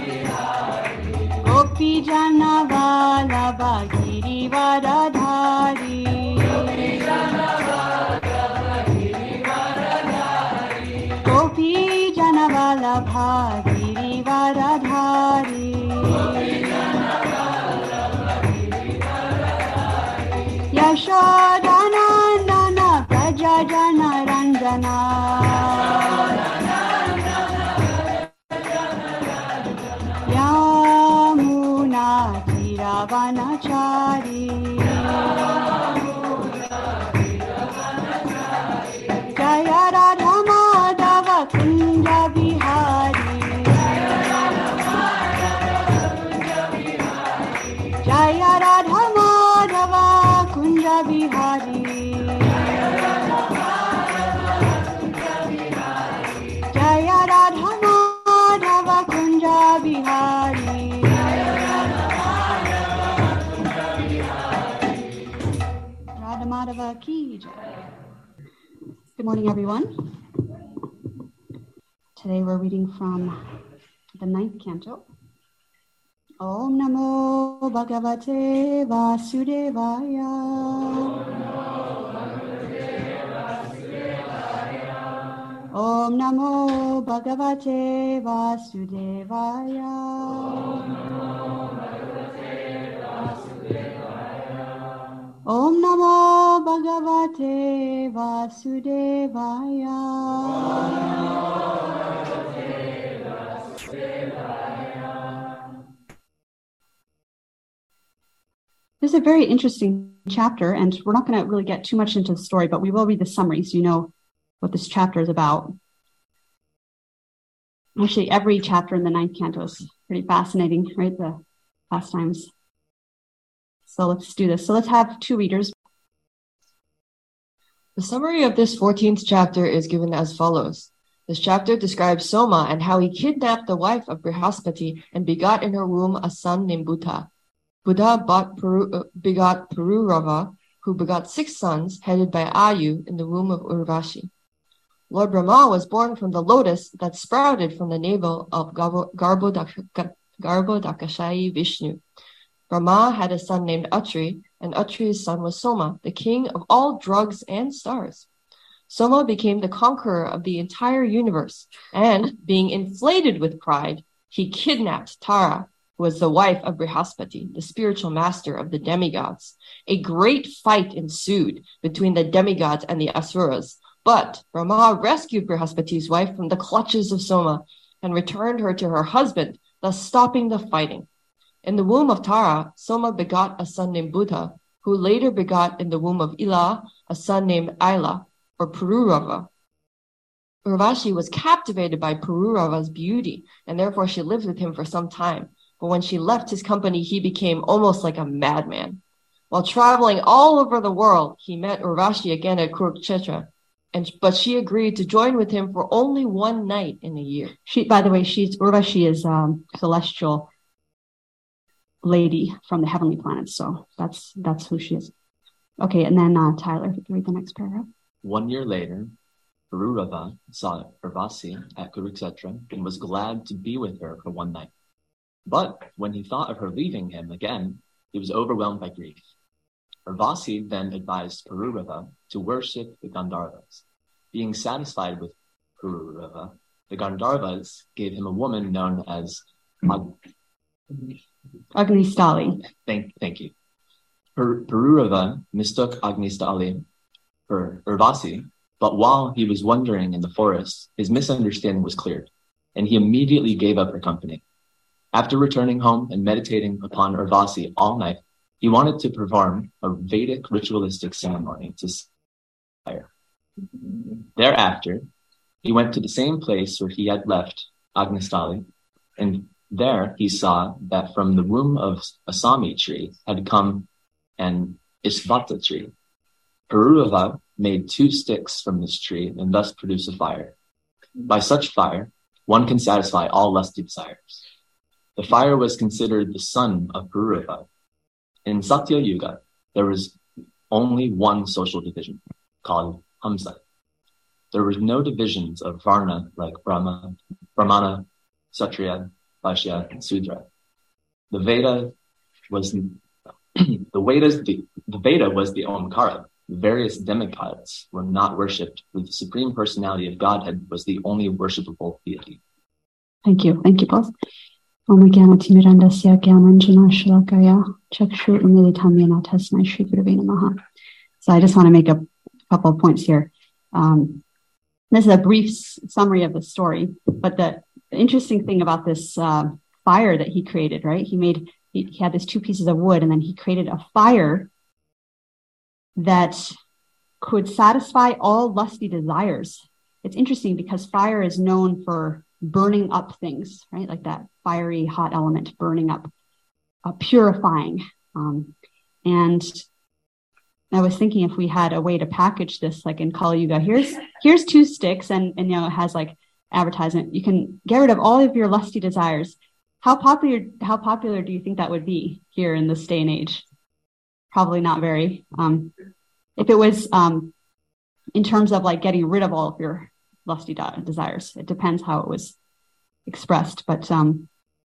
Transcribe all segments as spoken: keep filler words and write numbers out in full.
Gopi Jana Vallabha Girivaradhari. Gopi Jana Vallabha Girivaradhari. Yashodanandana Praja Jana Ranjana. Yamuna Tiravanachari. Jaya Radha Madhava Kunja Bihari. Jaya Radha Madhava Kunja Bihari. Jaya Radha Madhava Kunja Bihari. Radha Madhava Ki Jai. Good morning, everyone. Today we're reading from the ninth canto. Om Namo Bhagavate Vasudevaya. Om Namo Bhagavate Vasudevaya. Om Namo Bhagavate Vasudevaya. This is a very interesting chapter, and we're not going to really get too much into the story, but we will read the summary so you know what this chapter is about. Actually, every chapter in the ninth canto is pretty fascinating, right? The pastimes. So let's do this. So let's have two readers. The summary of this fourteenth chapter is given as follows. This chapter describes Soma and how he kidnapped the wife of Brihaspati and begot in her womb a son named Buddha. Buddha Puru, uh, begot Pururava, who begot six sons headed by Ayu in the womb of Urvashi. Lord Brahma was born from the lotus that sprouted from the navel of Garbhodakashayi Vishnu. Brahma had a son named Atri, and Atri's son was Soma, the king of all drugs and stars. Soma became the conqueror of the entire universe, and, being inflated with pride, he kidnapped Tara, who was the wife of Brihaspati, the spiritual master of the demigods. A great fight ensued between the demigods and the Asuras, but Brahma rescued Brihaspati's wife from the clutches of Soma and returned her to her husband, thus stopping the fighting. In the womb of Tara, Soma begot a son named Buddha, who later begot in the womb of Ila a son named Aila, or Pururava. Urvashi was captivated by Pururava's beauty, and therefore she lived with him for some time. But when she left his company, he became almost like a madman. While traveling all over the world, he met Urvashi again at Kurukshetra, and but she agreed to join with him for only one night in a year. She, by the way, she's Urvashi is um, celestial lady from the heavenly planets, so that's that's who she is. Okay, and then uh, Tyler, if you can read the next paragraph. One year later, Pururava saw Urvasi at Kurukshetra and was glad to be with her for one night. But when he thought of her leaving him again, he was overwhelmed by grief. Urvasi then advised Pururava to worship the Gandharvas. Being satisfied with Pururava, the Gandharvas gave him a woman known as Ag- Agnistali. Thank, thank you. Pur- Pururava mistook Agnistali for Urvasi, but while he was wandering in the forest, his misunderstanding was cleared, and he immediately gave up her company. After returning home and meditating upon Urvasi all night, he wanted to perform a Vedic ritualistic ceremony to fire. Thereafter, he went to the same place where he had left Agnistali, and there he saw that from the womb of a Sami tree had come an Ishvata tree. Pururava made two sticks from this tree and thus produced a fire. By such fire, one can satisfy all lusty desires. The fire was considered the son of Pururava. In Satya Yuga, there was only one social division, called Hamsa. There were no divisions of Varna like Brahma, Brahmana, Kshatriya, Bhashya, and Sudra. The Veda was the Vedas the, the Veda was the Omkara. The various demigods were not worshipped, but the Supreme Personality of Godhead was the only worshipable deity. Thank you. Thank you, both. Om Gyana Timirandasya Gyananjana Shalakaya Chakshu Umilitam Yena Tasmai Shri Gurave Namaha. So I just want to make a couple of points here. Um, this is a brief s- summary of the story, but the interesting thing about this uh, fire that he created, right? He made, he, he had these two pieces of wood, and then he created a fire that could satisfy all lusty desires. It's interesting because fire is known for burning up things, right? Like that fiery hot element burning up, uh, purifying. Um, and I was thinking if we had a way to package this, like in Kali Yuga, here's here's two sticks, and, and you know, it has like advertisement. You can get rid of all of your lusty desires. How popular how popular do you think that would be here in this day and age? Probably not very. Um, if it was um, in terms of like getting rid of all of your lusty de- desires, it depends how it was expressed. But um,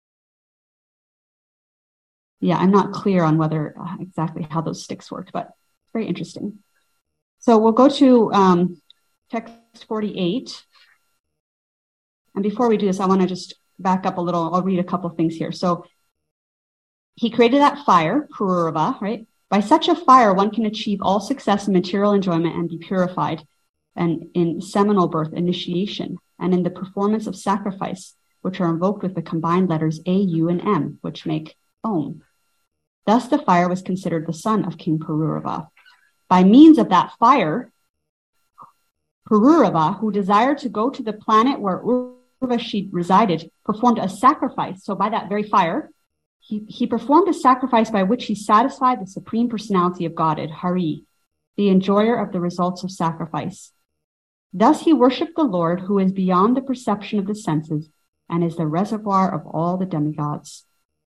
yeah, I'm not clear on whether uh, exactly how those sticks worked, but very interesting. So we'll go to um, text forty-eight. And before we do this, I want to just back up a little. I'll read a couple of things here. So he created that fire, Pururava, right? By such a fire, one can achieve all success in material enjoyment and be purified, and in seminal birth, initiation, and in the performance of sacrifice, which are invoked with the combined letters A, U, and M, which make Om. Thus the fire was considered the son of King Pururava. By means of that fire, Pururava, who desired to go to the planet where Urvashi resided, performed a sacrifice. So by that very fire, he, he performed a sacrifice by which he satisfied the Supreme Personality of Godhead, Hari, the enjoyer of the results of sacrifice. Thus he worshipped the Lord, who is beyond the perception of the senses and is the reservoir of all the demigods.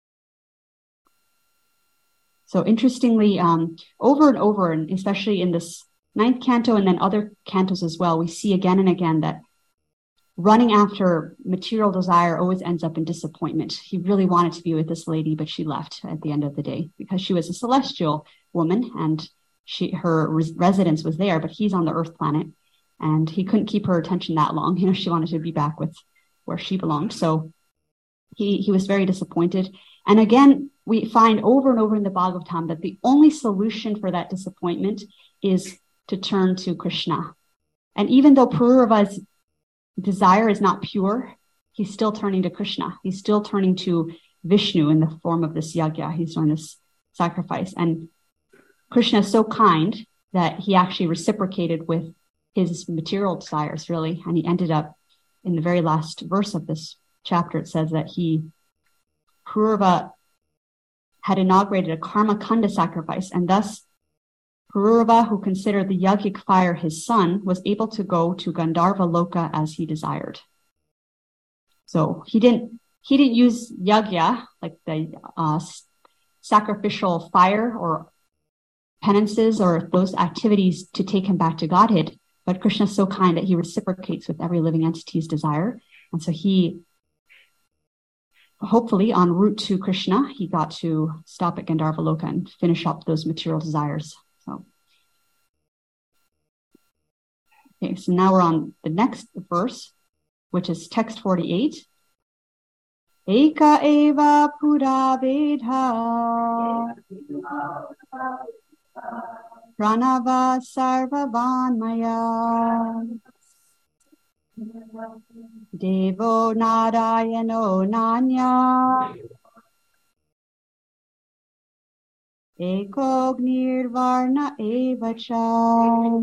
So interestingly, um, over and over, and especially in this ninth canto and then other cantos as well, we see again and again that running after material desire always ends up in disappointment. He really wanted to be with this lady, but she left at the end of the day because she was a celestial woman and she her res- residence was there, but he's on the earth planet and he couldn't keep her attention that long. You know, she wanted to be back with where she belonged. So he, he was very disappointed. And again, we find over and over in the Bhagavatam that the only solution for that disappointment is to turn to Krishna. And even though Pururava's desire is not pure, he's still turning to Krishna. He's still turning to Vishnu in the form of this yajna. He's doing this sacrifice. And Krishna is so kind that he actually reciprocated with his material desires, really. And he ended up in the very last verse of this chapter, it says that he, Pururava, had inaugurated a karma kanda sacrifice, and thus Pururava, who considered the yogic fire his son, was able to go to Gandharva Loka as he desired. So he didn't he didn't use yajna, like the uh, sacrificial fire or penances or those activities to take him back to Godhead. But Krishna is so kind that he reciprocates with every living entity's desire. And so he, hopefully en route to Krishna, he got to stop at Gandharva Loka and finish up those material desires. So, okay, so now we're on the next verse, which is text forty-eight. Eka eva pura vedha pranava sarvavanmaya devo narayano nanya eko nirvarna eva cha.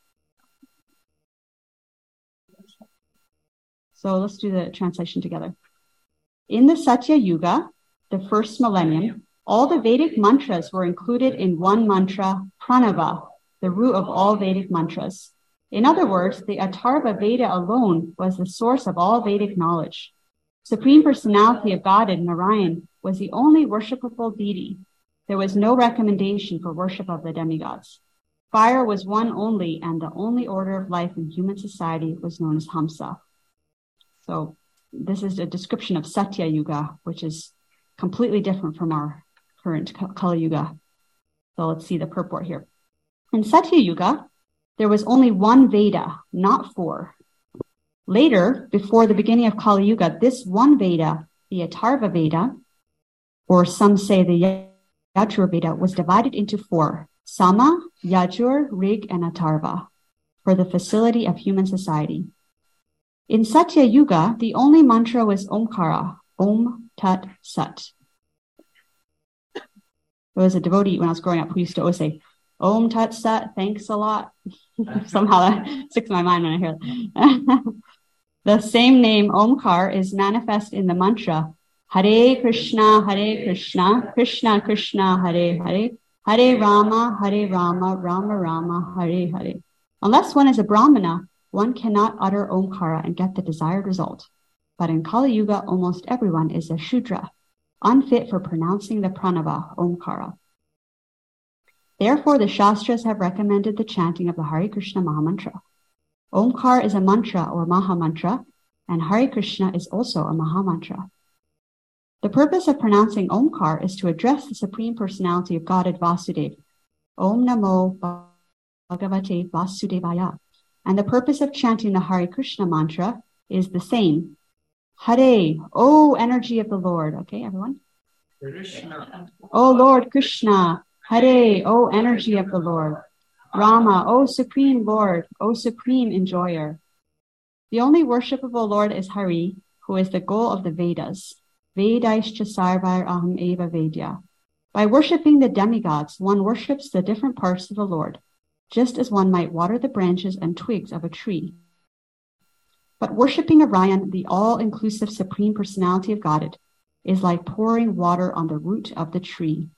So let's do the translation together. In the Satya Yuga, the first millennium, all the Vedic mantras were included in one mantra, Pranava, the root of all Vedic mantras. In other words, the Atharva Veda alone was the source of all Vedic knowledge. Supreme Personality of Godhead, Narayan, was the only worshipable deity. There was no recommendation for worship of the demigods. Fire was one only, and the only order of life in human society was known as Hamsa. So this is a description of Satya Yuga, which is completely different from our current Kali Yuga. So let's see the purport here. In Satya Yuga, there was only one Veda, not four. Later, before the beginning of Kali Yuga, this one Veda, the Atharva Veda, or some say the Yajur Veda, was divided into four: Sama, Yajur, Rig, and Atharva, for the facility of human society. In Satya Yuga, the only mantra was Omkara, Om Tat Sat. There was a devotee when I was growing up who used to always say, Om Tat Sat, thanks a lot. Somehow that sticks in my mind when I hear that. The same name, Omkar, is manifest in the mantra, Hare Krishna, Hare Krishna, Krishna Krishna, Hare Hare, Hare Rama, Hare Rama, Rama Rama, Hare Hare. Unless one is a Brahmana, one cannot utter Omkara and get the desired result. But in Kali Yuga, almost everyone is a Shudra, unfit for pronouncing the pranava, Omkara. Therefore, the Shastras have recommended the chanting of the Hare Krishna Mahamantra. Omkar is a mantra or Mahamantra, and Hare Krishna is also a Mahamantra. The purpose of pronouncing Omkar is to address the Supreme Personality of Godhead Vasudeva, Om Namo Bhagavate Vasudevaya. And the purpose of chanting the Hare Krishna mantra is the same. Hare, O energy of the Lord. Okay, everyone? Krishna. O Lord Krishna. Hare, O energy of the Lord. Rama, O Supreme Lord, O Supreme Enjoyer. The only worshipable Lord is Hari, who is the goal of the Vedas. Vedaischa sarvair aham eva vedya. By worshipping the demigods, one worships the different parts of the Lord, just as one might water the branches and twigs of a tree. But worshipping Orion, the all-inclusive Supreme Personality of Godhead, is like pouring water on the root of the tree,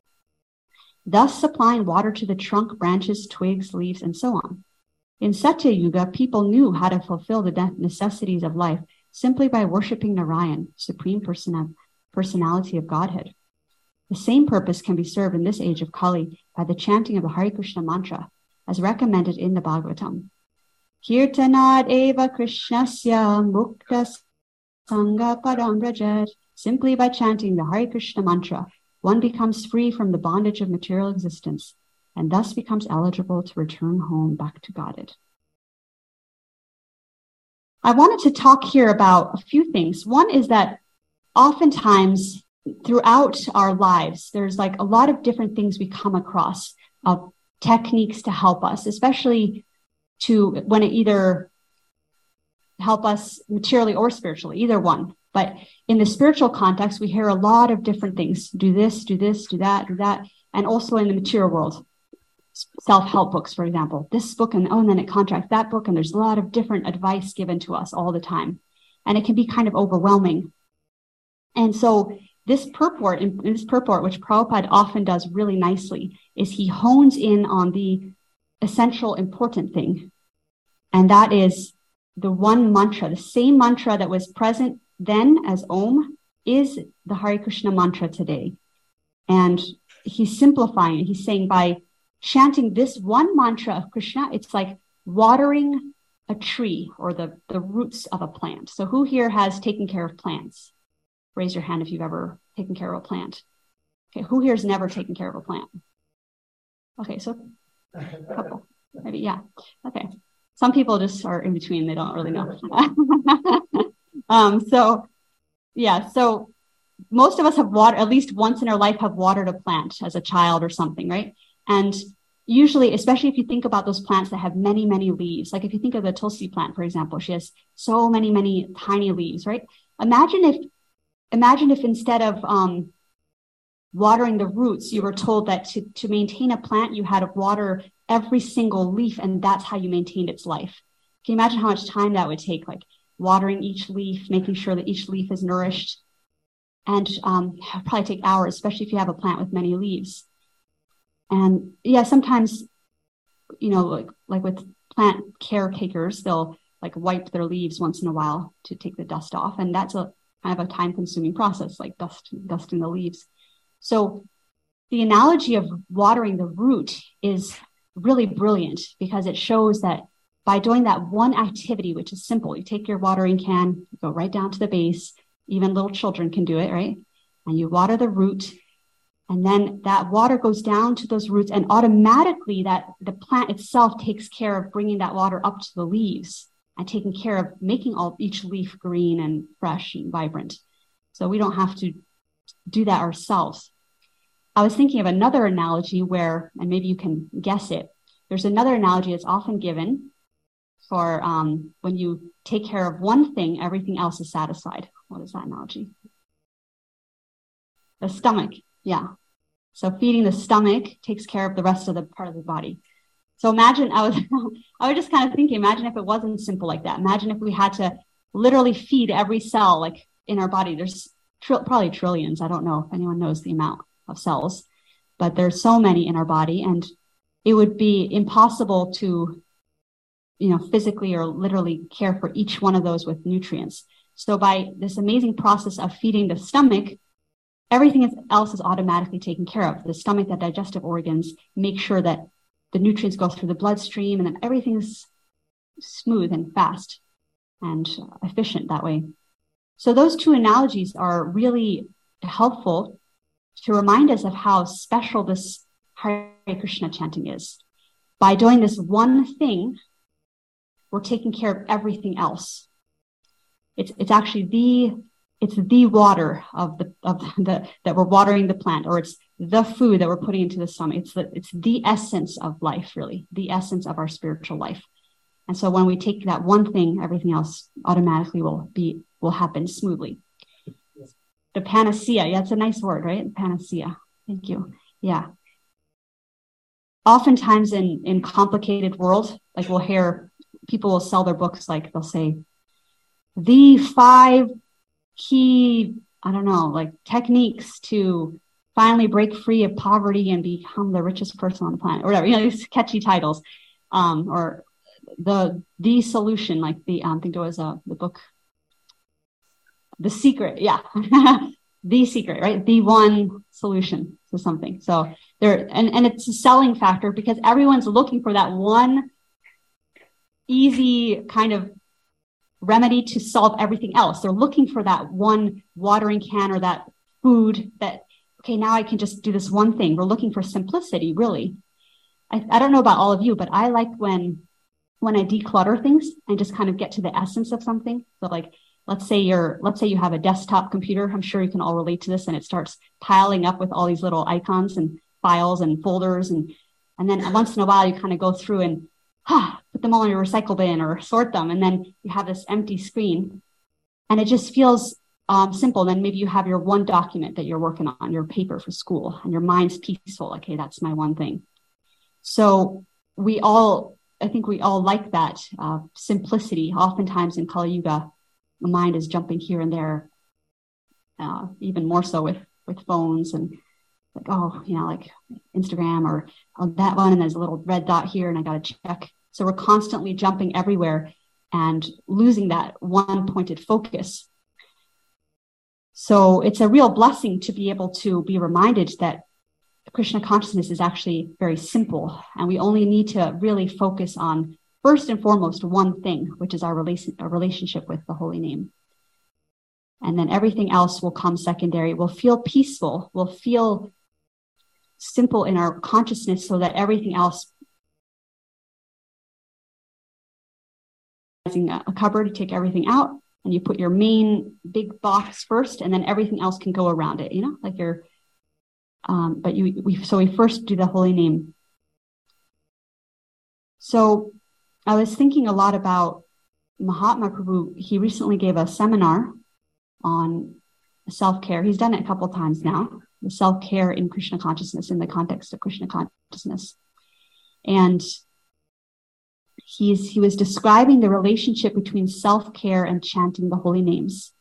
thus supplying water to the trunk, branches, twigs, leaves, and so on. In Satya Yuga, people knew how to fulfill the necessities of life simply by worshipping Narayan, Supreme Person- Personality of Godhead. The same purpose can be served in this age of Kali by the chanting of the Hare Krishna mantra, as recommended in the Bhagavatam. Kirtanad eva Krishnasya mukta sangha padam rajat. Simply by chanting the Hare Krishna mantra, one becomes free from the bondage of material existence and thus becomes eligible to return home back to Godhead. I wanted to talk here about a few things. One is that oftentimes throughout our lives, there's like a lot of different things we come across of techniques to help us, especially to when it either help us materially or spiritually, either one. But in the spiritual context, we hear a lot of different things. Do this, do this, do that, do that. And also in the material world, self-help books, for example, this book and, oh, and then it contracts that book. And there's a lot of different advice given to us all the time. And it can be kind of overwhelming. And so this purport, in this purport, which Prabhupada often does really nicely, is he hones in on the essential important thing. And that is the one mantra, the same mantra that was present then as Om is the Hare Krishna mantra today. And he's simplifying it. He's saying by chanting this one mantra of Krishna, it's like watering a tree or the, the roots of a plant. So who here has taken care of plants? Raise your hand if you've ever taken care of a plant. Okay, who here has never taken care of a plant? Okay, so a couple, maybe, yeah. Okay, some people just are in between. They don't really know. um, so, yeah, so most of us have watered, at least once in our life, have watered a plant as a child or something, right? And usually, especially if you think about those plants that have many, many leaves, like if you think of the Tulsi plant, for example, she has so many, many tiny leaves, right? Imagine if, imagine if instead of um, watering the roots, you were told that to, to maintain a plant, you had to water every single leaf, and that's how you maintained its life. Can you imagine how much time that would take, like watering each leaf, making sure that each leaf is nourished? And um, it'll probably take hours, especially if you have a plant with many leaves. And yeah, sometimes, you know, like, like with plant caretakers, they'll like wipe their leaves once in a while to take the dust off. And that's a kind of a time consuming process, like dust, dusting the leaves. So the analogy of watering the root is really brilliant because it shows that by doing that one activity, which is simple, you take your watering can, you go right down to the base, even little children can do it, right? And you water the root, and then that water goes down to those roots, and automatically that the plant itself takes care of bringing that water up to the leaves and taking care of making all each leaf green and fresh and vibrant. So we don't have to do that ourselves. I was thinking of another analogy where, and maybe you can guess it, there's another analogy that's often given for um, when you take care of one thing, everything else is satisfied. What is that analogy? The stomach, yeah. So feeding the stomach takes care of the rest of the part of the body. So imagine, I was, I was just kind of thinking, imagine if it wasn't simple like that. Imagine if we had to literally feed every cell, like in our body. There's tr- probably trillions. I don't know if anyone knows the amount of cells, but there's so many in our body, and it would be impossible to, you know, physically or literally care for each one of those with nutrients. So by this amazing process of feeding the stomach, everything else is automatically taken care of. The stomach, the digestive organs make sure that the nutrients go through the bloodstream, and then everything's smooth and fast and efficient that way. So those two analogies are really helpful to remind us of how special this Hare Krishna chanting is. By doing this one thing, we're taking care of everything else. It's it's actually the it's the water of the of the that we're watering the plant, or it's the food that we're putting into the stomach. It's the it's the essence of life, really, the essence of our spiritual life. And so when we take that one thing, everything else automatically will be will happen smoothly. The panacea, yeah, it's a nice word, right? Panacea. Thank you. Yeah. Oftentimes in in complicated world, like we'll hear people will sell their books, like they'll say the five key, I don't know, like techniques to finally break free of poverty and become the richest person on the planet, or whatever, you know, these catchy titles, um, or the the solution, like the um, I think it was uh, the book, The Secret, yeah, The Secret, right? The one solution to something. So there, and and it's a selling factor because everyone's looking for that one easy kind of remedy to solve everything else. They're looking for that one watering can or that food that, okay, now I can just do this one thing. We're looking for simplicity, really. I, I don't know about all of you, but I like when when I declutter things and just kind of get to the essence of something. So like, let's say you're, let's say you have a desktop computer. I'm sure you can all relate to this, and it starts piling up with all these little icons and files and folders. And, and then once in a while you kind of go through and ah, put them all in your recycle bin or sort them. And then you have this empty screen, and it just feels um, simple. Then maybe you have your one document that you're working on, your paper for school, and your mind's peaceful. Okay, that's my one thing. So we all, I think we all like that uh, simplicity. Oftentimes in Kali Yuga, the mind is jumping here and there, uh, even more so with, with phones and like, oh, you know, like Instagram or oh, that one, and there's a little red dot here and I got to check. So we're constantly jumping everywhere and losing that one pointed focus. So it's a real blessing to be able to be reminded that Krishna consciousness is actually very simple, and we only need to really focus on first and foremost one thing, which is our, relation, our relationship with the holy name. And then everything else will come secondary. We'll feel peaceful. We'll feel simple in our consciousness so that everything else, a cupboard, you take everything out and you put your main big box first, and then everything else can go around it, you know, like your, um, but you, we, so we first do the holy name. So I was thinking a lot about Mahatma Prabhu. He recently gave a seminar on self-care. He's done it a couple of times now, the self-care in Krishna consciousness, in the context of Krishna consciousness. And he's he was describing the relationship between self-care and chanting the holy names.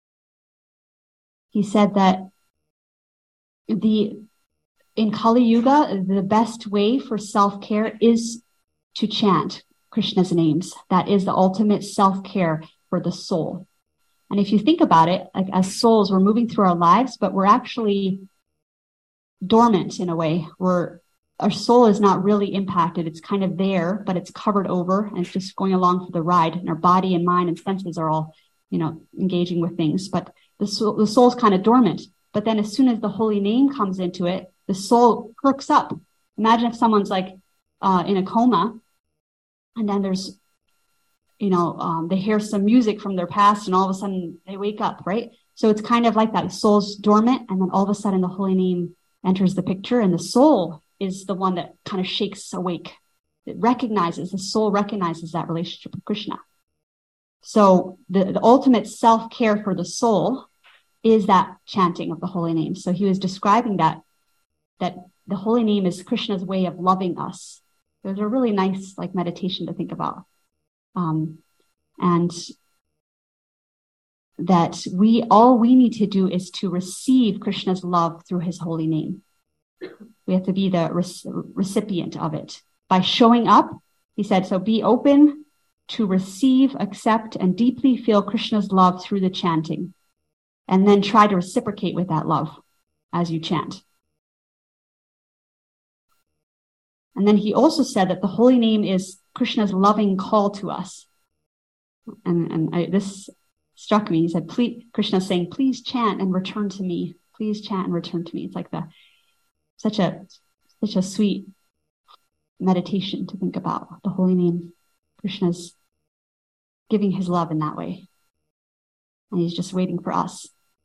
He said that the in Kali Yuga, the best way for self-care is to chant Krishna's names. That is the ultimate self-care for the soul. And if you think about it, like as souls, we're moving through our lives, but we're actually dormant in a way. We're our soul is not really impacted. It's kind of there, but it's covered over and it's just going along for the ride. And our body and mind and senses are all, you know, engaging with things. But the soul, the soul's kind of dormant. But then as soon as the holy name comes into it, the soul perks up. Imagine if someone's like uh, in a coma, and then there's, you know, um, they hear some music from their past, and all of a sudden they wake up, right? So it's kind of like that. The soul's dormant, and then all of a sudden the holy name enters the picture, and the soul is the one that kind of shakes awake. It recognizes, the soul recognizes that relationship with Krishna. So the, the ultimate self-care for the soul is that chanting of the holy name. So he was describing that, that the holy name is Krishna's way of loving us. It was a really nice like meditation to think about. Um, and that we, all we need to do is to receive Krishna's love through his holy name. We have to be the re- recipient of it. By showing up, he said, so be open to receive, accept, and deeply feel Krishna's love through the chanting. And then try to reciprocate with that love as you chant. And then he also said that the holy name is Krishna's loving call to us. And, and I, this struck me. He said, please, Krishna's saying, please chant and return to me. Please chant and return to me. It's like the such a such a sweet meditation to think about the holy name. Krishna's giving his love in that way. And he's just waiting for us.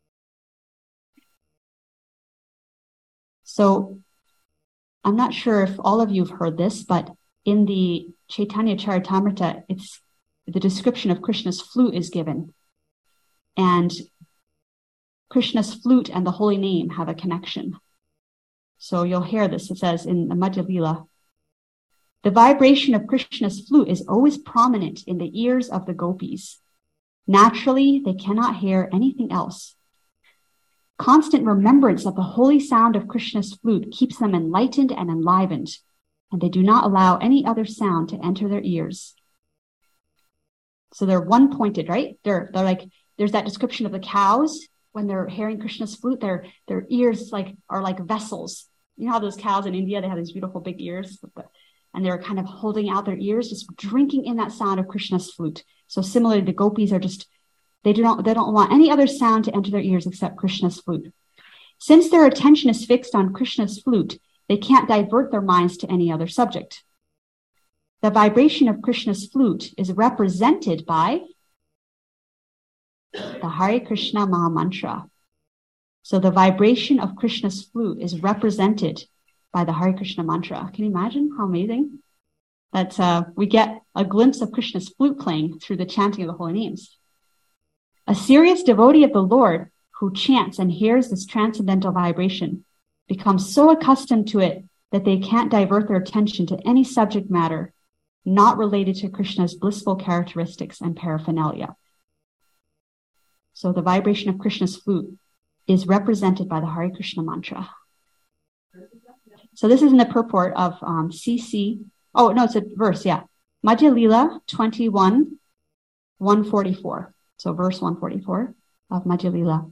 So I'm not sure if all of you have heard this, but in the Chaitanya Charitamrita, it's the description of Krishna's flute is given. And Krishna's flute and the holy name have a connection. So you'll hear this. It says in the Madhya Lila, the vibration of Krishna's flute is always prominent in the ears of the gopis. Naturally, they cannot hear anything else. Constant remembrance of the holy sound of Krishna's flute keeps them enlightened and enlivened, and they do not allow any other sound to enter their ears. So they're one-pointed, right? They're they're like, there's that description of the cows when they're hearing Krishna's flute. Their their ears like are like vessels. You know how those cows in India, they have these beautiful big ears, and they're kind of holding out their ears, just drinking in that sound of Krishna's flute. So similarly, the gopis are just They do not, they don't want any other sound to enter their ears except Krishna's flute. Since their attention is fixed on Krishna's flute, they can't divert their minds to any other subject. The vibration of Krishna's flute is represented by the Hare Krishna Maha Mantra. So the vibration of Krishna's flute is represented by the Hare Krishna mantra. Can you imagine how amazing? That uh, we get a glimpse of Krishna's flute playing through the chanting of the holy names. A serious devotee of the Lord who chants and hears this transcendental vibration becomes so accustomed to it that they can't divert their attention to any subject matter not related to Krishna's blissful characteristics and paraphernalia. So the vibration of Krishna's flute is represented by the Hare Krishna mantra. So this is in the purport of um, C C. Oh, no, it's a verse, yeah. Madhya Lila twenty-one, one forty-four. So verse one forty-four of Madhya Lila.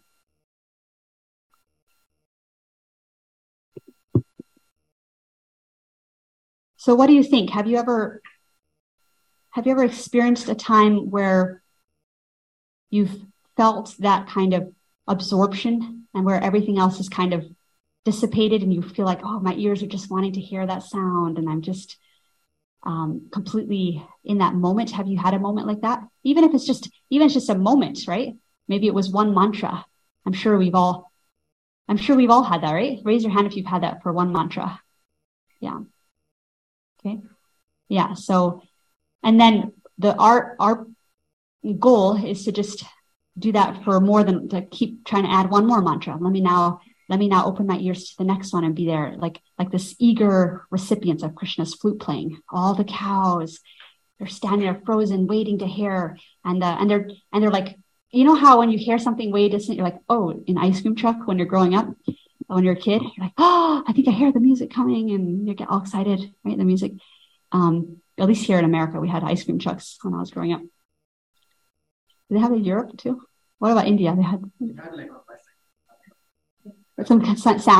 So what do you think? Have you ever have you ever experienced a time where you've felt that kind of absorption and where everything else is kind of dissipated and you feel like, oh, my ears are just wanting to hear that sound and I'm just um, completely in that moment? Have you had a moment like that? Even if it's just, even if it's just a moment, right? Maybe it was one mantra. I'm sure we've all, I'm sure we've all had that, right? Raise your hand if you've had that for one mantra. Yeah. Okay. Yeah. So, and then the, our, our goal is to just do that for more than, to keep trying to add one more mantra. Let me now, let me now open my ears to the next one and be there, like, like this eager recipients of Krishna's flute playing. All the cows, they're standing there frozen, waiting to hear. And, uh, and they're, and they're like, you know how when you hear something way distant, you're like, oh, in ice cream truck when you're growing up, when you're a kid, you're like, oh, I think I hear the music coming, and you get all excited, right? The music. Um, at least here in America, we had ice cream trucks when I was growing up. Do they have it in Europe too? What about India? They had some sound,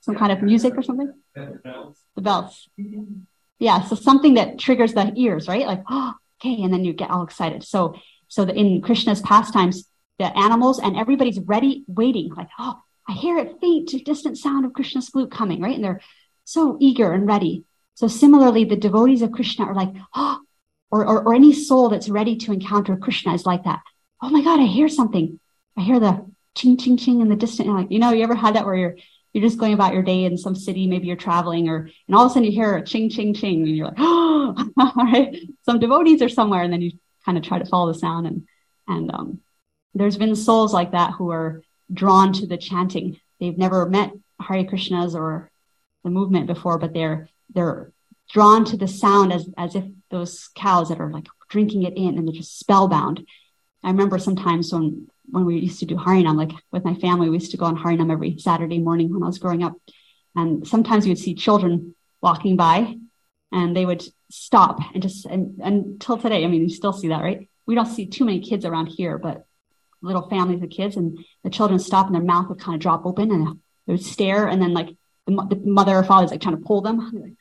some kind of music or something? The bells. Yeah, so something that triggers the ears, right? Like, oh, okay, and then you get all excited. So, so the, in Krishna's pastimes, the animals and everybody's ready, waiting, like, oh, I hear a faint, distant sound of Krishna's flute coming, right? And they're so eager and ready. So similarly, the devotees of Krishna are like, oh, or, or, or any soul that's ready to encounter Krishna is like that. Oh my God, I hear something. I hear the ching, ching, ching in the distance. Like, you know, you ever had that where you're, you're just going about your day in some city, maybe you're traveling, or, and all of a sudden you hear a ching, ching, ching, and you're like, oh, all right, some devotees are somewhere, and then you kind of try to follow the sound. And, and, um, there's been souls like that who are drawn to the chanting. They've never met Hare Krishnas or the movement before, but they're, they're drawn to the sound as, as if those cows that are like drinking it in, and they're just spellbound. I remember sometimes when, when we used to do Harinam, like with my family, we used to go on Harinam every Saturday morning when I was growing up. And sometimes you would see children walking by, and they would stop and just, and, until today, I mean, you still see that, right? We don't see too many kids around here, but little families of kids, and the children stop and their mouth would kind of drop open, and they would stare. And then like the, the mother or father is like trying to pull them.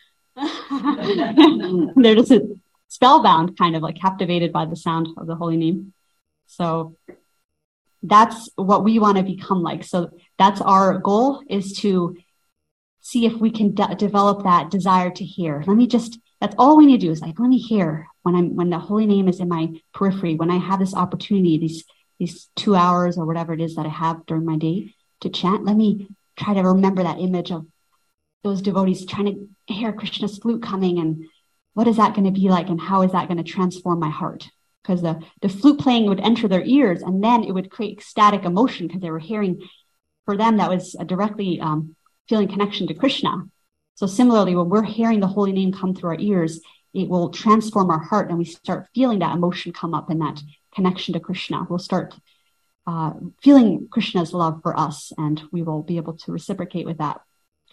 They're just spellbound, kind of like captivated by the sound of the holy name. So that's what we want to become like. So that's our goal, is to see if we can de- develop that desire to hear. Let me just, that's all we need to do, is like, let me hear when I'm, when the holy name is in my periphery, when I have this opportunity, these, these two hours or whatever it is that I have during my day to chant. Let me try to remember that image of those devotees trying to hear Krishna's flute coming, and what is that going to be like, and how is that going to transform my heart? Because the, the flute playing would enter their ears, and then it would create ecstatic emotion because they were hearing, for them, that was a directly um, feeling connection to Krishna. So similarly, when we're hearing the holy name come through our ears, it will transform our heart, and we start feeling that emotion come up, and that connection to Krishna. We'll start uh, feeling Krishna's love for us, and we will be able to reciprocate with that.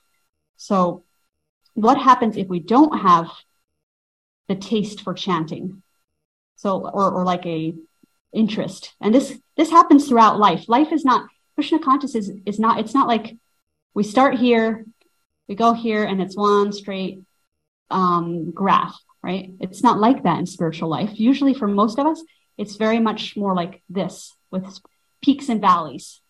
So what happens if we don't have the taste for chanting? So, or, or like a interest. And this, this happens throughout life. Life is not, Krishna consciousness is, is not, it's not like we start here, we go here, and it's one straight um, graph, right? It's not like that in spiritual life. Usually for most of us, it's very much more like this, with peaks and valleys.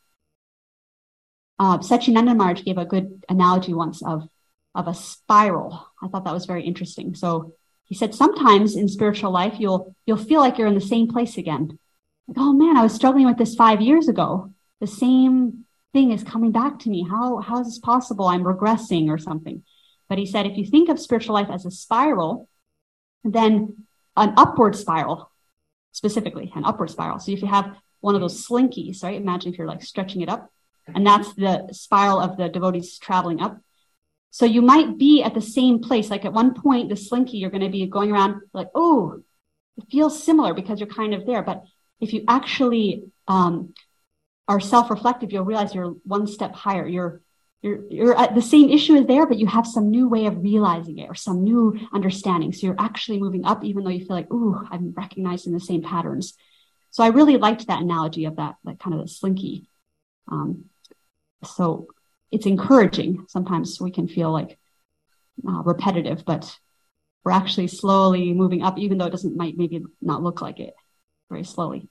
Uh, Satchidananda Maharaj gave a good analogy once of, of a spiral. I thought that was very interesting. So he said, sometimes in spiritual life, you'll, you'll feel like you're in the same place again. Like, oh man, I was struggling with this five years ago. The same thing is coming back to me. How, how is this possible? I'm regressing or something. But he said, if you think of spiritual life as a spiral, then an upward spiral, specifically an upward spiral. So if you have one of those slinkies, right? Imagine if you're like stretching it up, and that's the spiral of the devotees traveling up. So you might be at the same place. Like at one point, the slinky, you're going to be going around like, oh, it feels similar because you're kind of there. But if you actually um, are self-reflective, you'll realize you're one step higher. You're you're you're at the same issue is there, but you have some new way of realizing it or some new understanding. So you're actually moving up, even though you feel like, ooh, I'm recognizing the same patterns. So I really liked that analogy of that, like kind of a slinky. Um, so it's encouraging. Sometimes we can feel like uh, repetitive, but we're actually slowly moving up, even though it doesn't might maybe not look like it, very slowly.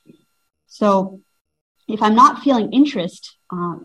So if I'm not feeling interest, uh,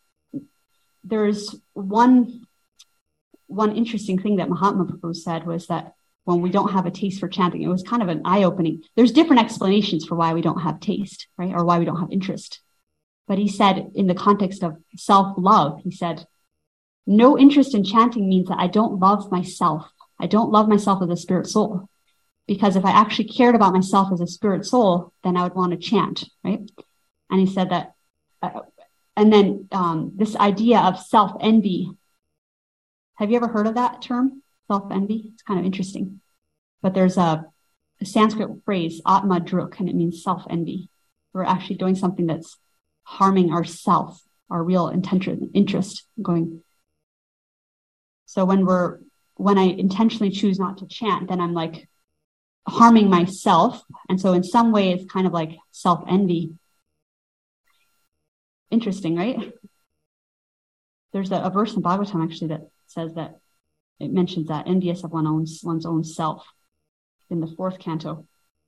there's one, one interesting thing that Mahatma Prabhu said was that when we don't have a taste for chanting, it was kind of an eye-opening. There's different explanations for why we don't have taste, right? Or why we don't have interest. But he said, in the context of self-love, he said, no interest in chanting means that I don't love myself. I don't love myself as a spirit soul. Because if I actually cared about myself as a spirit soul, then I would want to chant, right? And he said that, uh, and then um, this idea of self-envy. Have you ever heard of that term, self-envy? It's kind of interesting. But there's a, a Sanskrit phrase, atma druk, and it means self-envy. We're actually doing something that's harming ourself, our real intention, interest going. So when we're, when I intentionally choose not to chant, then I'm like harming myself. And so in some way it's kind of like self-envy. Interesting, right? there's a, a verse in Bhagavatam actually that says that it mentions that envious of one own, one's own self in the fourth canto.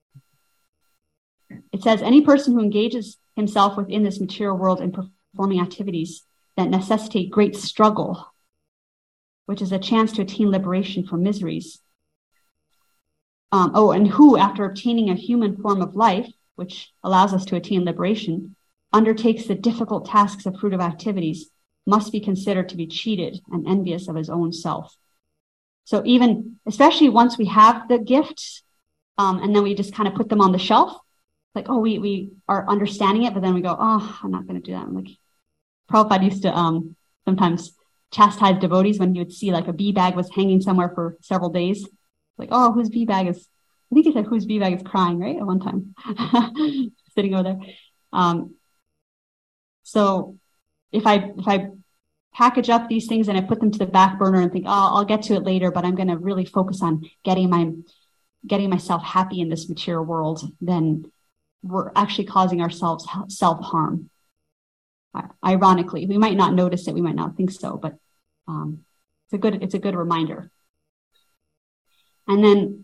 It says, any person who engages himself within this material world in performing activities that necessitate great struggle, which is a chance to attain liberation from miseries. Um, oh, and who, after obtaining a human form of life, which allows us to attain liberation, undertakes the difficult tasks of fruitive activities, must be considered to be cheated and envious of his own self. So even, especially once we have the gifts, um, and then we just kind of put them on the shelf, like, oh, we, we are understanding it, but then we go, oh, I'm not going to do that. I'm like, Prabhupada used to um, sometimes chastise devotees when he would see like a bee bag was hanging somewhere for several days. Like, oh, whose bee bag is, I think he said whose bee bag is crying, right? At one time, sitting over there. Um, so if I, if I package up these things and I put them to the back burner and think, oh, I'll get to it later, but I'm going to really focus on getting my, getting myself happy in this material world, then we're actually causing ourselves self-harm. Ironically, we might not notice it, we might not think so, but um, it's a good, it's a good reminder. And then,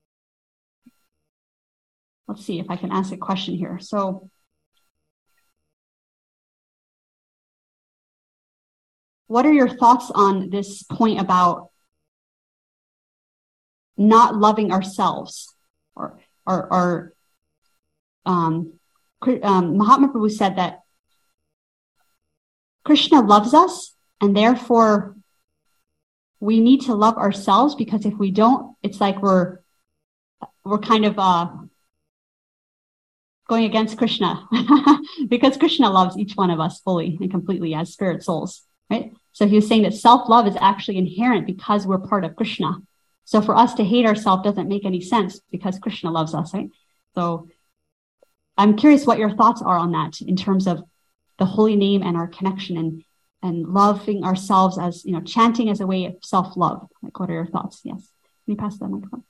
let's see if I can ask a question here. So, what are your thoughts on this point about not loving ourselves? Or, or, or um, um, Mahatma Prabhu said that Krishna loves us, and therefore we need to love ourselves, because if we don't, it's like we're we're kind of uh, going against Krishna, because Krishna loves each one of us fully and completely as spirit souls, right? So he was saying that self-love is actually inherent because we're part of Krishna. So for us to hate ourselves doesn't make any sense because Krishna loves us, right? So I'm curious what your thoughts are on that in terms of the holy name and our connection and, and loving ourselves as, you know, chanting as a way of self-love. Like, what are your thoughts? Yes. Can you pass that microphone?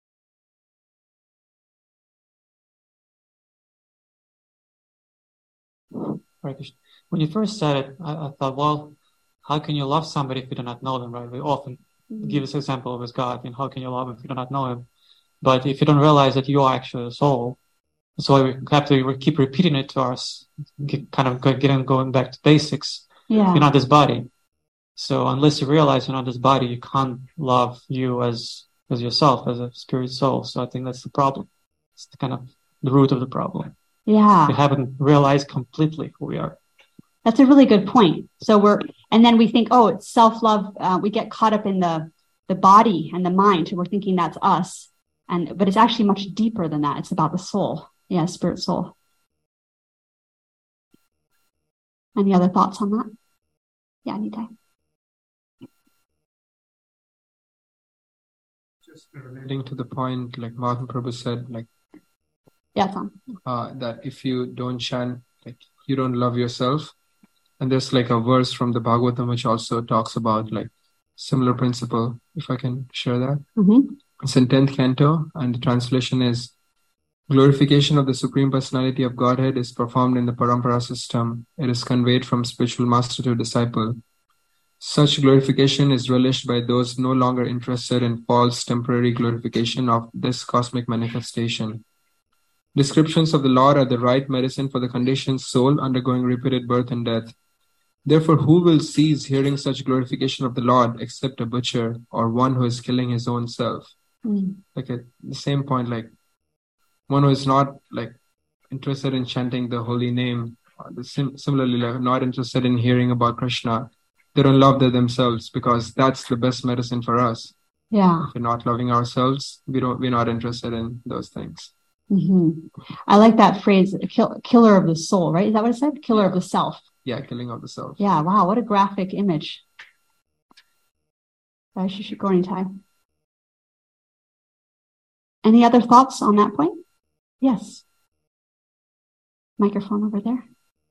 Right. When you first said it, I, I thought, well, how can you love somebody if you do not know them, right? We often mm-hmm. give this example with God. I mean, how can you love him if you do not know him? But if you don't realize that you are actually a soul, so we have to keep repeating it to us, get, kind of getting going back to basics. Yeah. You're not this body. So unless you realize you're not this body, you can't love you as as yourself, as a spirit soul. So I think that's the problem. It's the kind of the root of the problem. Yeah. We haven't realized completely who we are. That's a really good point. So we're, and then we think, oh, it's self-love. Uh, we get caught up in the the body and the mind. We're thinking that's us. And but it's actually much deeper than that. It's about the soul. Yeah, spirit soul. Any other thoughts on that? Yeah, Nitai. Just relating to the point, like Mahatma Prabhu said, like, yeah, Tom. Uh, that if you don't chant, like, you don't love yourself. And there's like a verse from the Bhagavatam which also talks about like similar principle. If I can share that, mm-hmm. It's in tenth canto, and the translation is: glorification of the Supreme Personality of Godhead is performed in the Parampara system. It is conveyed from spiritual master to disciple. Such glorification is relished by those no longer interested in false temporary glorification of this cosmic manifestation. Descriptions of the Lord are the right medicine for the conditioned soul undergoing repeated birth and death. Therefore, who will cease hearing such glorification of the Lord except a butcher or one who is killing his own self? Mm. Like at the same point, like, one who is not like interested in chanting the holy name, the sim- similarly like not interested in hearing about Krishna, they don't love them themselves, because that's the best medicine for us. Yeah. If we're not loving ourselves, we don't. We're not interested in those things. Mm-hmm. I like that phrase, kill, killer of the soul, right? Is that what it said? Killer yeah. of the self. Yeah, killing of the self. Yeah. Wow, what a graphic image. Any other thoughts on that point? Yes. Microphone over there.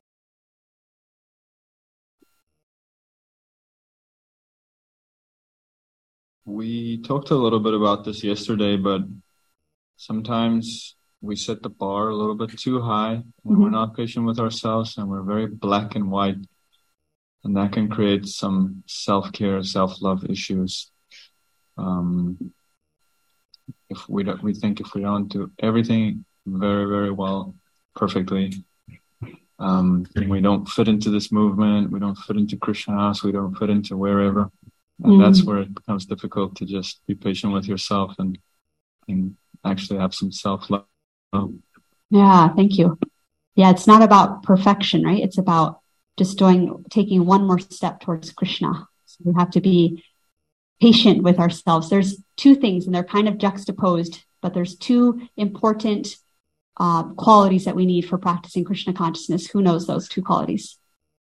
We talked a little bit about this yesterday, but sometimes we set the bar a little bit too high when mm-hmm. we're not patient with ourselves and we're very black and white. And that can create some self-care, self-love issues. Um, if we don't, we think if we don't do everything very, very well, perfectly, um, we don't fit into this movement, we don't fit into Krishna house, we don't fit into wherever. And mm. that's where it becomes difficult to just be patient with yourself and, and actually have some self-love. Yeah, thank you. Yeah, it's not about perfection, right? It's about just doing, taking one more step towards Krishna. So we have to be patient with ourselves. There's two things, and they're kind of juxtaposed, but there's two important uh, qualities that we need for practicing Krishna consciousness. Who knows those two qualities?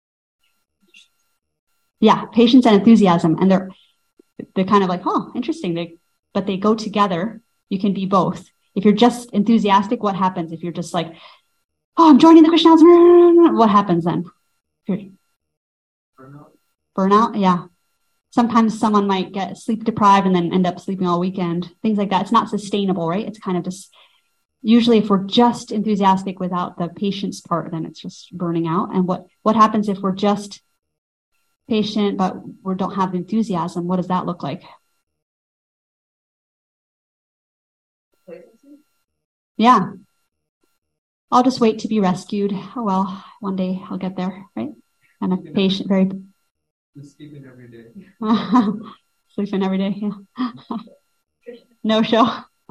Yeah, patience and enthusiasm. And they're they're kind of like, oh, interesting. They, but they go together. You can be both. If you're just enthusiastic, what happens? If you're just like, oh, I'm joining the Krishna house, what happens then? Burnout. Burnout, yeah. Sometimes someone might get sleep deprived and then end up sleeping all weekend. Things like that. It's not sustainable, right? It's kind of just, usually if we're just enthusiastic without the patience part, then it's just burning out. And what, what happens if we're just patient, but we don't have enthusiasm? What does that look like? Yeah. I'll just wait to be rescued. Oh, well, one day I'll get there, right? And a patient, very... Sleeping every day. Sleeping every day, yeah. No show.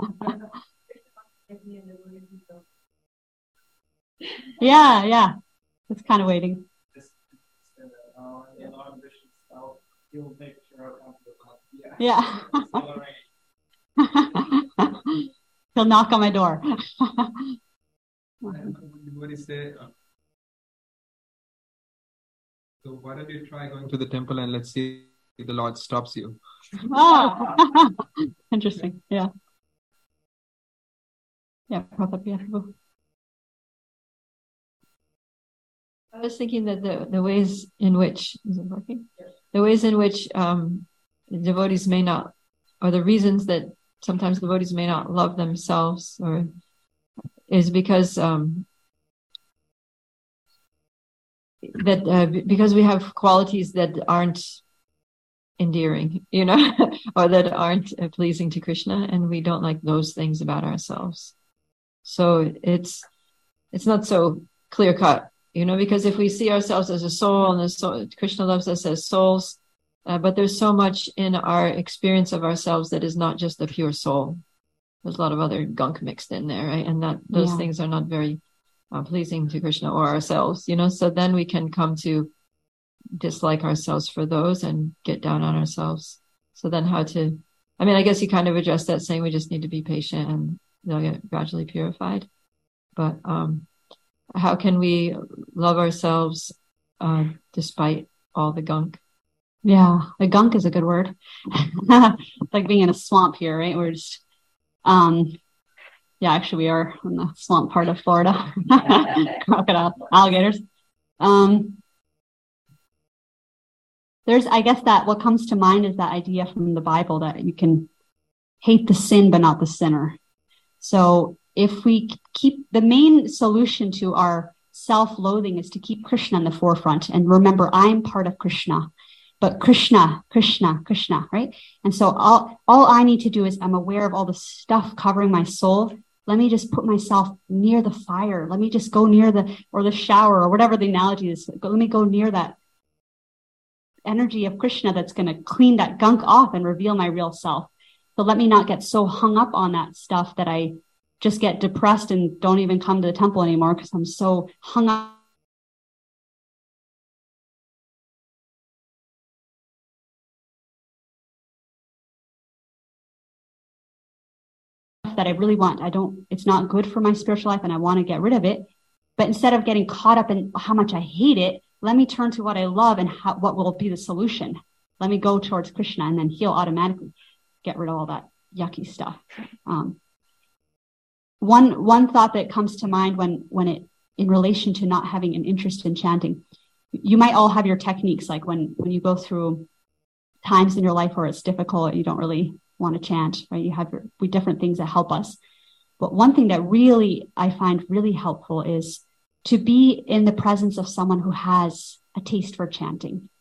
yeah, yeah. It's kind of waiting. Yeah. He'll knock on my door. What is it? So why don't you try going to the temple and let's see if the Lord stops you. Oh, interesting. Yeah. Yeah. I was thinking that the, the ways in which, is it working? The ways in which um, devotees may not, or the reasons that sometimes devotees may not love themselves, or is because um, that uh, because we have qualities that aren't endearing, you know, or that aren't uh, pleasing to Krishna, and we don't like those things about ourselves. So it's it's not so clear cut, you know, because if we see ourselves as a soul, and the soul, Krishna loves us as souls, uh, but there's so much in our experience of ourselves that is not just the pure soul. There's a lot of other gunk mixed in there, right? And that those yeah. things are not very uh, pleasing to Krishna or ourselves, you know. So then we can come to dislike ourselves for those and get down on ourselves. So then how to, I mean, I guess you kind of addressed that saying we just need to be patient and they'll get gradually purified. But um, how can we love ourselves uh, despite all the gunk? Yeah, the gunk is a good word. Like being in a swamp here, right? We're just, um, yeah, actually we are in the swamp part of Florida. Crocodile, alligators. Um, there's, I guess that what comes to mind is that idea from the Bible that you can hate the sin, but not the sinner. So if we keep, the main solution to our self-loathing is to keep Krishna in the forefront. And remember, I'm part of Krishna, but Krishna, Krishna, Krishna, right? And so all, all I need to do is I'm aware of all the stuff covering my soul. Let me just put myself near the fire. Let me just go near the, or the shower, or whatever the analogy is. Let me go near that energy of Krishna that's going to clean that gunk off and reveal my real self. So let me not get so hung up on that stuff that I just get depressed and don't even come to the temple anymore because I'm so hung up that I really want. I don't, it's not good for my spiritual life and I want to get rid of it. But instead of getting caught up in how much I hate it, let me turn to what I love and how, what will be the solution. Let me go towards Krishna, and then he'll automatically get rid of all that yucky stuff. Um, one one thought that comes to mind when when it in relation to not having an interest in chanting, you might all have your techniques, like when when you go through times in your life where it's difficult, you don't really want to chant, right? You have your, we different things that help us. But one thing that really I find really helpful is to be in the presence of someone who has a taste for chanting.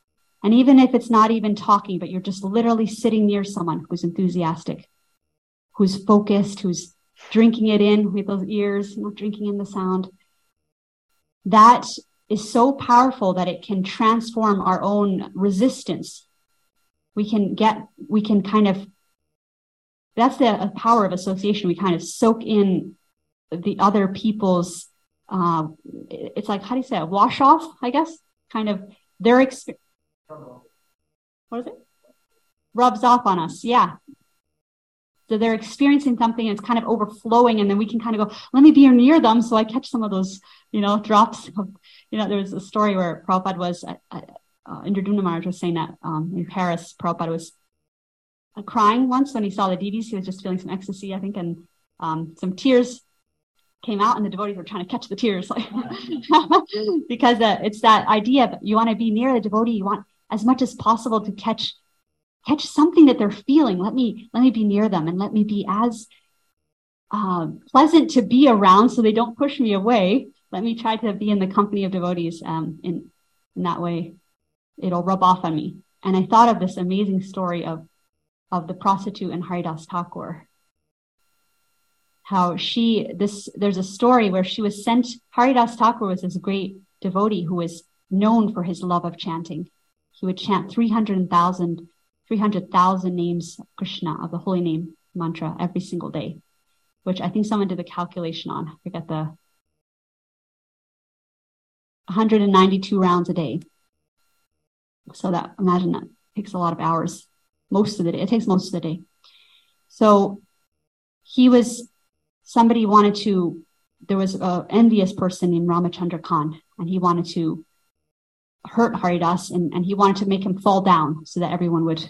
And even if it's not even talking, but you're just literally sitting near someone who's enthusiastic, who's focused, who's drinking it in with those ears, not drinking in the sound, that is so powerful that it can transform our own resistance. We can get, we can kind of, that's the power of association. We kind of soak in the other people's, uh, it's like, how do you say it? Wash off, I guess, kind of their experience. What is it? Rubs off on us. Yeah. So they're experiencing something and it's kind of overflowing, and then we can kind of go, let me be near them so I catch some of those, you know, drops of, you know, there was a story where Prabhupada was, uh, uh, Indra Maharaj was saying that um, in Paris, Prabhupada was uh, crying once when he saw the devotees. He was just feeling some ecstasy, I think, and um, some tears came out, and the devotees were trying to catch the tears. Like because uh, it's that idea that you want to be near the devotee, you want as much as possible to catch catch something that they're feeling. Let me let me be near them, and let me be as uh, pleasant to be around so they don't push me away. Let me try to be in the company of devotees. Um, in, in that way, it'll rub off on me. And I thought of this amazing story of of the prostitute and Haridas Thakur. How she, this, there's a story where she was sent, Haridas Thakur was this great devotee who was known for his love of chanting. He would chant three hundred thousand names of Krishna, of the holy name mantra, every single day, which I think someone did the calculation on. I forget the one hundred ninety-two rounds a day. So that, imagine that takes a lot of hours, most of the day. It takes most of the day. So he was, somebody wanted to, there was an envious person named Ramachandra Khan, and he wanted to hurt Haridas, and, and he wanted to make him fall down so that everyone would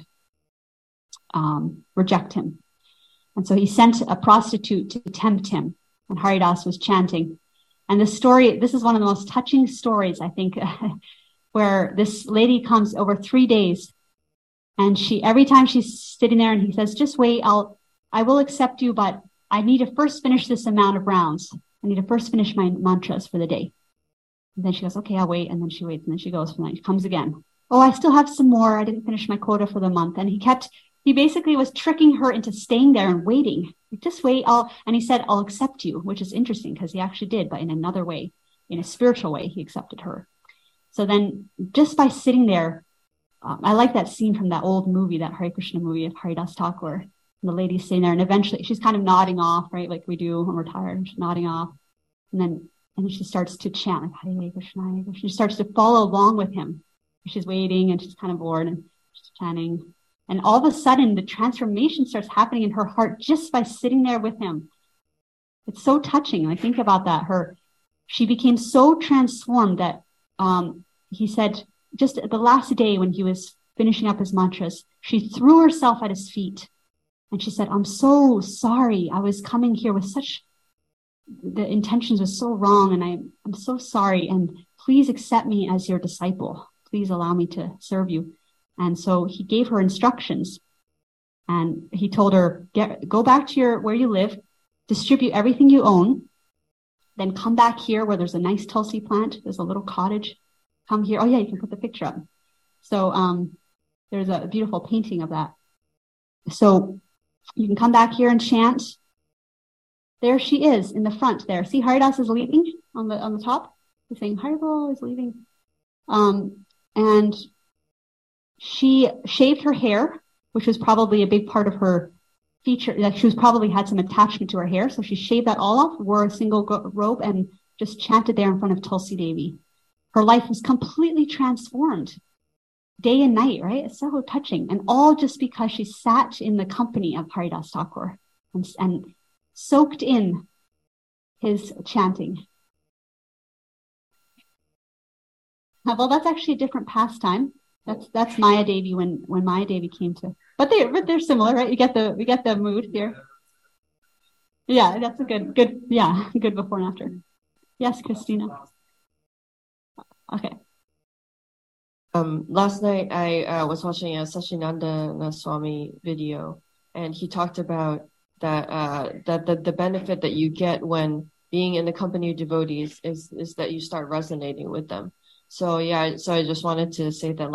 um, reject him. And so he sent a prostitute to tempt him, and Haridas was chanting. And the story, this is one of the most touching stories, I think, where this lady comes over three days, and she, every time she's sitting there and he says, just wait, I'll, I will accept you, but I need to first finish this amount of rounds. I need to first finish my mantras for the day. And then she goes, okay, I'll wait. And then she waits, and then she goes, and then she comes again. Oh, I still have some more. I didn't finish my quota for the month. And he kept, he basically was tricking her into staying there and waiting. Like, just wait. I'll, and he said, I'll accept you, which is interesting because he actually did, but in another way, in a spiritual way, he accepted her. So then just by sitting there, um, I like that scene from that old movie, that Hare Krishna movie of Haridas Thakur. And the lady's sitting there, and eventually she's kind of nodding off, right? Like we do when we're tired, she's nodding off. And then, and then she starts to chant, like, Hare Krishna, Hare Krishna. She starts to follow along with him. She's waiting and she's kind of bored and she's chanting. And all of a sudden, the transformation starts happening in her heart just by sitting there with him. It's so touching. I think about that. Her, she became so transformed that um, he said, just the last day when he was finishing up his mantras, she threw herself at his feet. And she said, I'm so sorry. I was coming here with such, the intentions were so wrong. And I, I'm so sorry. And please accept me as your disciple. Please allow me to serve you. And so he gave her instructions. And he told her, get, go back to your, where you live, distribute everything you own. Then come back here where there's a nice Tulsi plant. There's a little cottage. Come here. Oh yeah, you can put the picture up. So um, there's a beautiful painting of that. So you can come back here and chant. There she is in the front there. See, Haridas is leaving on the on the top. He's saying, Haribol is leaving. Um, and she shaved her hair, which was probably a big part of her feature. Like she was probably had some attachment to her hair. So she shaved that all off, wore a single go- robe, and just chanted there in front of Tulsi Devi. Her life was completely transformed day and night, right? It's so touching. And all just because she sat in the company of Haridas Thakur and, and soaked in his chanting. Well, that's actually a different pastime. That's that's Maya Devi when, when Maya Devi came to, but they but they're similar, right? You get the we get the mood here. Yeah, that's a good good yeah good before and after. Yes, Christina. Okay. Um, last night I uh, was watching a Sachinanda Swami video, and he talked about that uh, that the, the benefit that you get when being in the company of devotees is is that you start resonating with them. So yeah, so I just wanted to say that, like,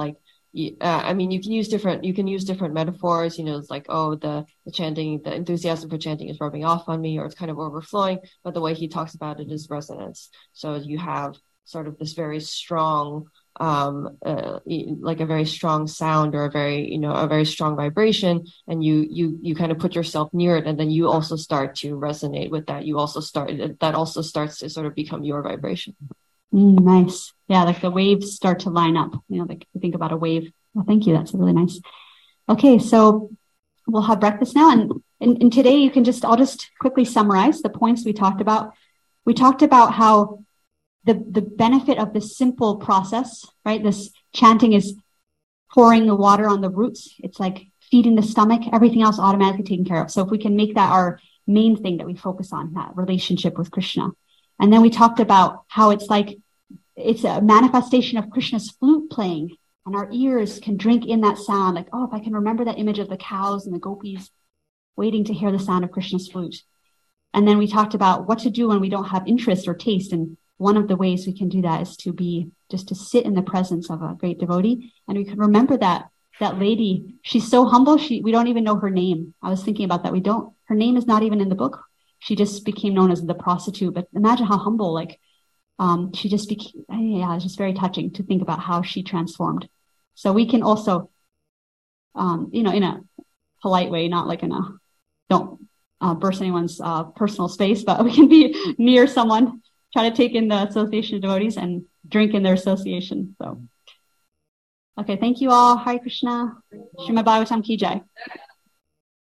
uh, I mean, you can use different, you can use different metaphors, you know, it's like, oh, the, the chanting, the enthusiasm for chanting is rubbing off on me, or it's kind of overflowing. But the way he talks about it is resonance. So you have sort of this very strong, um, uh, like a very strong sound, or a very, you know, a very strong vibration. And you, you, you kind of put yourself near it. And then you also start to resonate with that. You also start, that also starts to sort of become your vibration. Mm, nice. Yeah, like the waves start to line up. You know, like you think about a wave. Well, thank you. That's really nice. Okay, so we'll have breakfast now. And, and, and today you can just, I'll just quickly summarize the points we talked about. We talked about how the, the benefit of this simple process, right? This chanting is pouring the water on the roots. It's like feeding the stomach, everything else automatically taken care of. So if we can make that our main thing that we focus on, that relationship with Krishna. And then we talked about how it's like, it's a manifestation of Krishna's flute playing, and our ears can drink in that sound. Like, oh, if I can remember that image of the cows and the gopis waiting to hear the sound of Krishna's flute. And then we talked about what to do when we don't have interest or taste. And one of the ways we can do that is to be, just to sit in the presence of a great devotee. And we can remember that, that lady, she's so humble. She, we don't even know her name. I was thinking about that. We don't, her name is not even in the book. She just became known as the prostitute, but imagine how humble, like, um, she just became, yeah, it's just very touching to think about how she transformed. So we can also, um, you know, in a polite way, not like in a, don't uh, burst anyone's uh, personal space, but we can be near someone, try to take in the association of devotees and drink in their association. So, okay, thank you all. Hare Krishna. Srimad Bhagavatam Ki Jai.